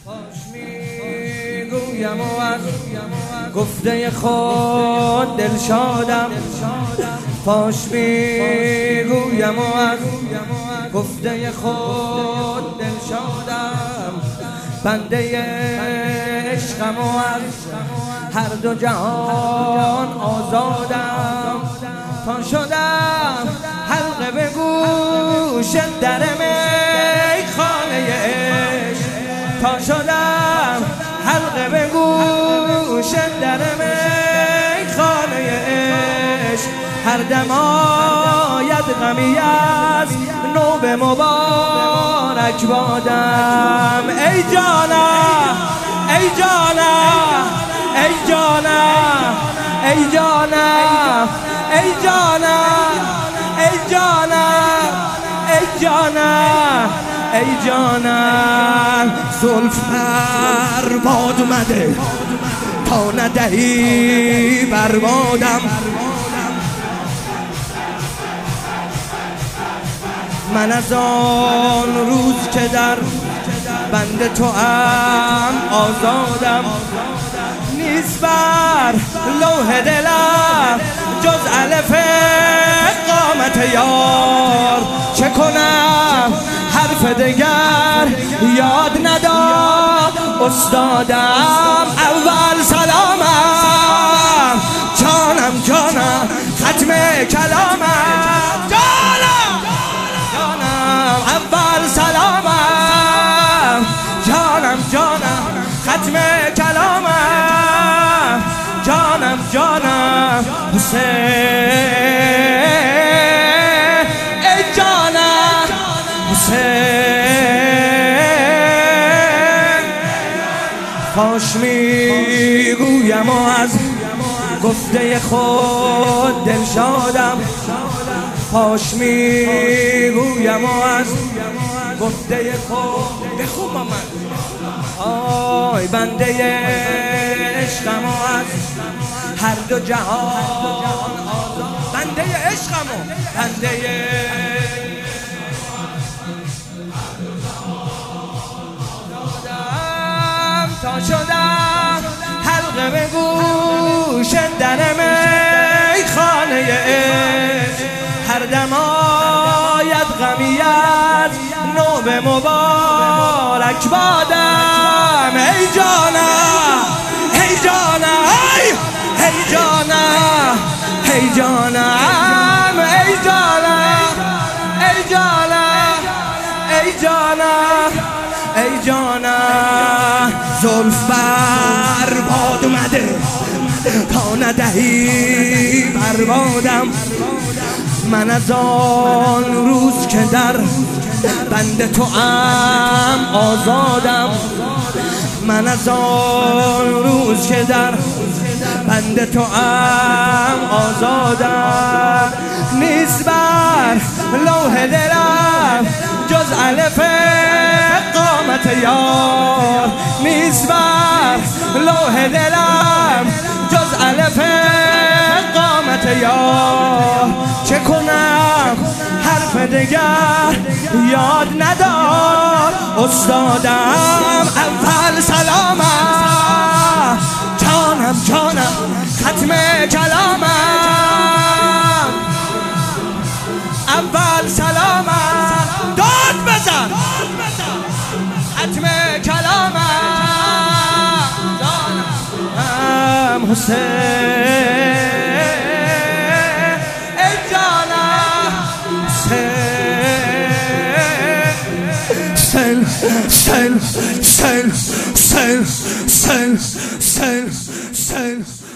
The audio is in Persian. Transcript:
میگویم و از گفته خود دل شادم، فاش میگویم و از گفته خود دل شادم. بنده عشقم و از هر دو جهان آزادم. تا شدم حلقه به گوش در میخانه عشق، تا شدم حلقه به گوش در میخانه عشق. هر دم آید غمی از نو به مبارک بادم. ای جانم ای جانم ای جانم ای جانم ای جانم ای جانم ای جانم ای جانم. زلف بر باد اومده تا ندهی بربادم. من از آن روز که در بند تو ام آزادم. نیست بر لوح دلم جز الف قامت یار. چه کنم حرف دگر یاد نداد استادم. اول سلامم جانم جانم ختم کلامم. جانم جانم اول سلامم جانم جانم ختم کلامم. جانم جانم حسین ای جانم حسین. فاش میگویم و از گفته خود دل شادم. فاش میگویم و از گفته خود بخون با من. آی بنده عشقم و از هر دو جهان بنده عشقم و بنده تا شدم حلقه به گوش در میخانه عشق. هر دم آید غمی از نو به مبارک بادم. ای جانم ای جانم ای جانم ای جانم ای جانم ای جانم ای جانم ای جانم. زلف بر باد اومده تا ندهی بربادم. من از آن روز که در بند تو ام آزادم. من از آن روز که در بند تو ام آزادم. نیست بر لوح دلم جز الف قامت یار. نیست بر لوح دلم جز الف قامت یار. چه کنم حرف دگر یاد ندار استادم. اول سلامم جانم جانم ختم کلامم. اول سلامم داد بزن ختم کلامم. جانم حسین sel